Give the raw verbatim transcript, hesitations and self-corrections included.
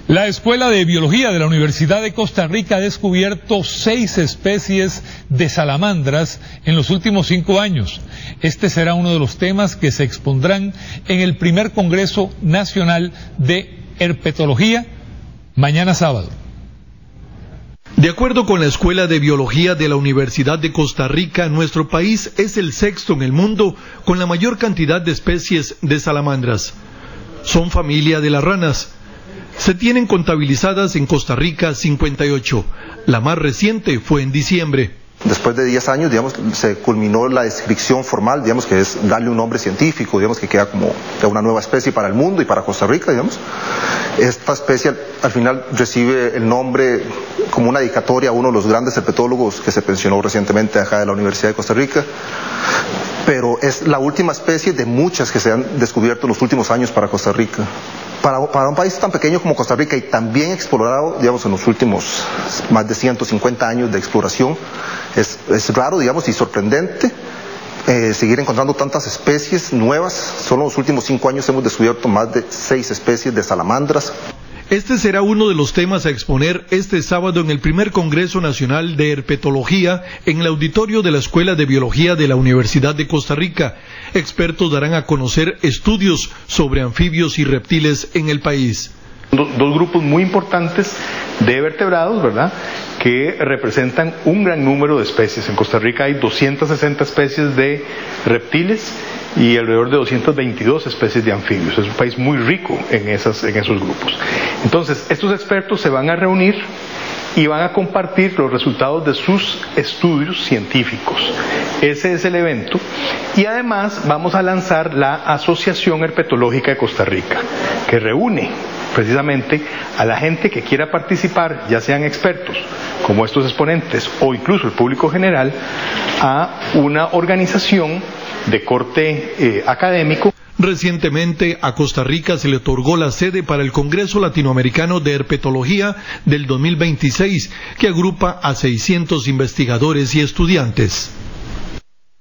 La Escuela de Biología de la Universidad de Costa Rica ha descubierto seis especies de salamandras en los últimos cinco años. Este será uno de los temas que se expondrán en el primer Congreso Nacional de Herpetología mañana sábado. De acuerdo con la Escuela de Biología de la Universidad de Costa Rica, nuestro país es el sexto en el mundo con la mayor cantidad de especies de salamandras. Son familia de las ranas. Se tienen contabilizadas en Costa Rica cincuenta y ocho. La más reciente fue en diciembre. Después de diez años, digamos, se culminó la descripción formal, digamos, que es darle un nombre científico, digamos, que queda como una nueva especie para el mundo y para Costa Rica, digamos. Esta especie al, al final recibe el nombre como una dedicatoria a uno de los grandes herpetólogos que se pensionó recientemente acá de la Universidad de Costa Rica, pero es la última especie de muchas que se han descubierto en los últimos años para Costa Rica. Para, para un país tan pequeño como Costa Rica y tan bien explorado, digamos, en los últimos más de ciento cincuenta años de exploración, es, es raro, digamos, y sorprendente eh, seguir encontrando tantas especies nuevas. Solo en los últimos cinco años hemos descubierto más de seis especies de salamandras. Este será uno de los temas a exponer este sábado en el primer Congreso Nacional de Herpetología en el auditorio de la Escuela de Biología de la Universidad de Costa Rica. Expertos darán a conocer estudios sobre anfibios y reptiles en el país. Dos, dos grupos muy importantes de vertebrados, ¿verdad?, que representan un gran número de especies. En Costa Rica hay doscientas sesenta especies de reptiles y alrededor de doscientas veintidós especies de anfibios. Es un país muy rico en, esas, en esos grupos. Entonces, estos expertos se van a reunir y van a compartir los resultados de sus estudios científicos. Ese es el evento. Y además vamos a lanzar la Asociación Herpetológica de Costa Rica, que reúne precisamente a la gente que quiera participar, ya sean expertos como estos exponentes o incluso el público general, a una organización de corte eh, académico. Recientemente a Costa Rica se le otorgó la sede para el Congreso Latinoamericano de Herpetología del dos mil veintiséis, que agrupa a seiscientos investigadores y estudiantes.